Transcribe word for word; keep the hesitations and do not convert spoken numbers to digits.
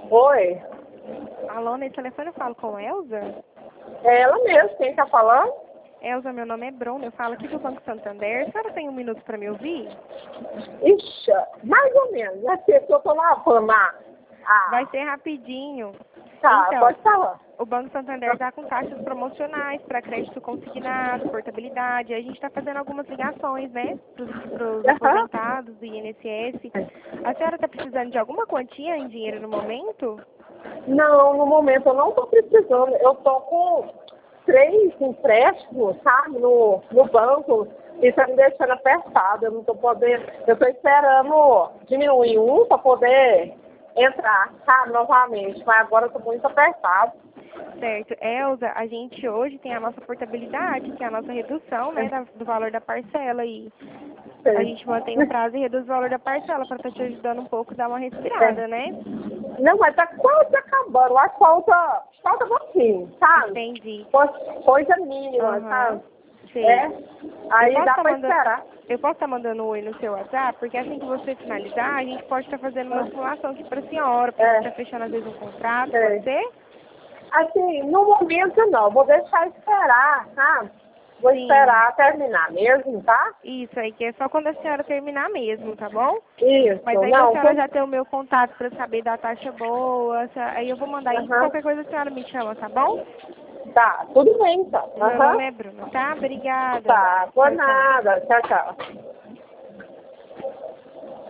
Oi, Alô, nesse telefone eu falo com Elza? é ela mesmo, quem tá falando? Elza, meu nome é Bruna, eu falo aqui do Banco Santander. A senhora tem um minuto para me ouvir? Ixi, mais ou menos, é porque eu tô lavando a... a... Vai ser rapidinho. Tá, Então, pode falar. o Banco Santander está com taxas promocionais para crédito consignado, portabilidade. A gente está fazendo algumas ligações, né, para os Aham. aposentados do I N S S. A senhora está precisando de alguma quantia em dinheiro no momento? Não, no momento eu não tô precisando, eu tô com três empréstimos, sabe, no, no banco, e tá me deixando apertado, eu não tô podendo, eu tô esperando diminuir um para poder entrar, sabe, novamente, mas agora eu tô muito apertado. Certo. Elza, a gente hoje tem a nossa portabilidade, que é a nossa redução, né, da- do valor da parcela. E a gente mantém o prazo e reduz o valor da parcela para estar te ajudando um pouco a dar uma respirada, É. né? Não, mas tá quase acabando. Lá falta, falta um pouquinho, sabe? Entendi. Co- Coisa mínima, Aham. sabe? Sei. É. Aí Eu posso dá estar pra mandando, esperar. eu posso estar mandando um oi no seu WhatsApp, porque assim que você finalizar, a gente pode estar fazendo uma simulação aqui para a senhora, porque a gente É, está fechando às vezes um contrato, pode é. ser? Assim, no momento não, vou deixar esperar, sabe? Vou Sim. esperar terminar mesmo, tá? Isso aí, que é só quando a senhora terminar mesmo, tá bom? Mas Isso, aí a não, senhora tudo. já tem o meu contato para saber da taxa boa, se- aí eu vou mandar aí, Aham. qualquer coisa a senhora me chama, tá bom? Tá, tudo bem então. O meu Aham. nome é Bruna, tá? Obrigada. Tá, por Tchau, tchau. nada. Tchau, tchau.